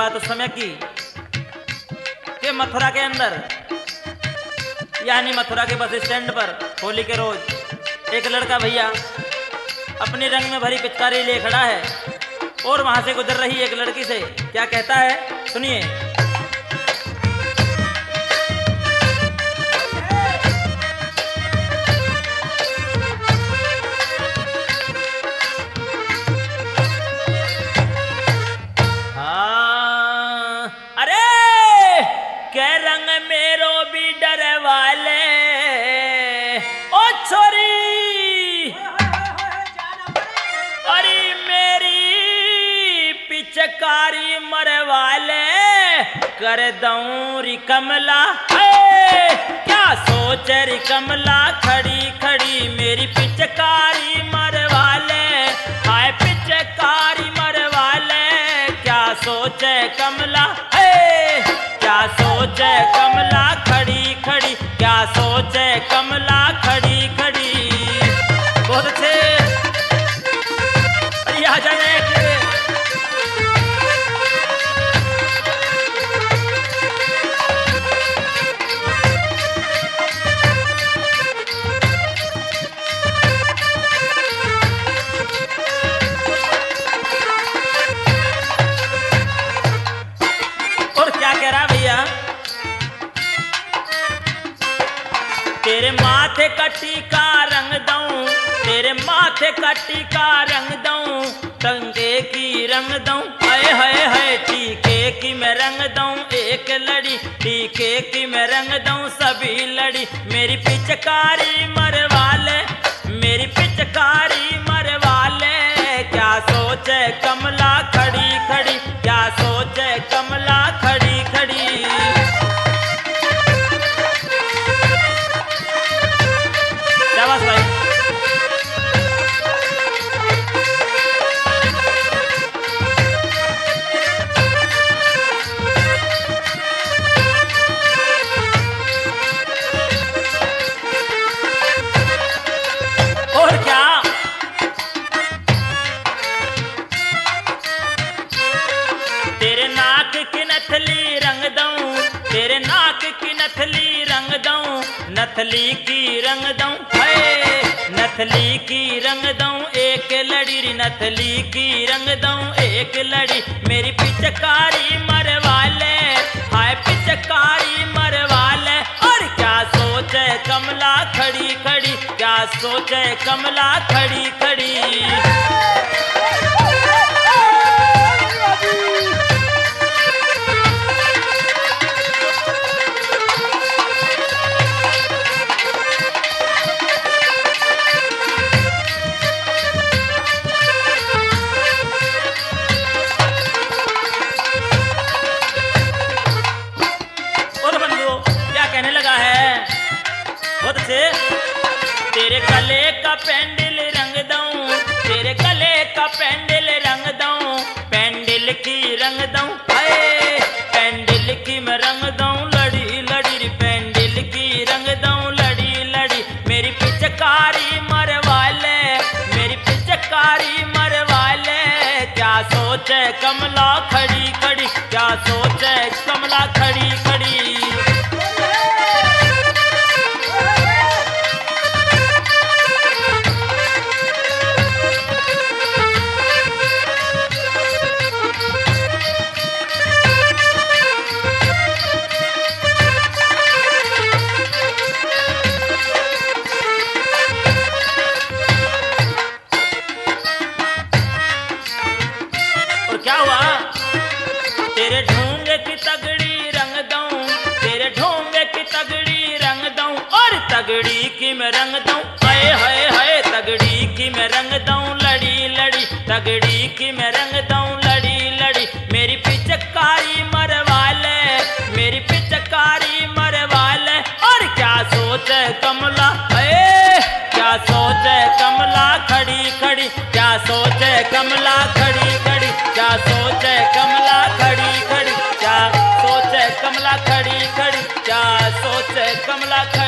बात उस समय की कि मथुरा के अंदर यानी मथुरा के बस स्टैंड पर होली के रोज एक लड़का भैया अपनी रंग में भरी पिचकारी ले खड़ा है और वहां से गुजर रही एक लड़की से क्या कहता है, सुनिए। चकारी मरवाले कर दऊं री कमला, क्या सोच री कमला खड़ी खड़ी मेरी पिचकारी मरवाले, हाय पिचकारी मरवाले क्या सोचे कमला, क्या सोचे कमला खड़ी खड़ी, क्या सोचे कमला खड़ी खड़ी। बहुत अच्छे, अरे यहाँ जाए तेरे माथे का टीका रंग दूं, तेरे माथे का टीका रंग दूं, टंगे की रंग दूं, हाय हाय हाय टीके की मैं रंग दूं, एक लड़ी टीके की मैं रंग दूं, सभी लड़ी मेरी पिचकारी मरवाले, मेरी पिचकारी मरवाले क्या सोचे कमला खड़ी खड़ी, क्या सोचे कमला खड़ी खड़ी। नथली रंग दूं, नथली की रंग दूं, नथली की रंग दूं, एक लड़ी री नथली की रंग दूं, एक लड़ी मेरी पिचकारी मरवाले, हाय पिचकारी मरवाले। और क्या सोचे कमला खड़ी खड़ी, क्या सोचे कमला खड़ी खड़ी। तेरे गले का पेंडल रंग दूं, तेरे गले का पेंडल रंग दूं, पेंडल की रंग दूं, पेंडल की मैं रंग दूं, लड़ी लड़ी पेंडल की रंग दूं, लड़ी लड़ी मेरी पिचकारी मरवाले, मेरी पिचकारी मरवाले क्या सोचे कमला खड़ी खड़ी, क्या सोचे कमला खड़ी खड़ी। तेरे ढोंगे की तगड़ी रंग दूं, तेरे ढोंगे की तगड़ी रंग दूं, और तगड़ी की मैं रंग दूं, हाय हाय हाय तगड़ी की मैं रंग दूं, लड़ी लड़ी तगड़ी की मैं रंग दूं, लड़ी लड़ी मेरी पिचकारी मरवाले, मेरी पिचकारी मरवाले। और क्या सोचे कमला, क्या सोचे कमला खड़ी खड़ी, क्या सोचे कमला खड़ी खड़ी, क्या सोचे कमला खड़ी खड़ी, क्या सोचे कमला खड़ी खड़ी, क्या सोचे कमला खड़ी।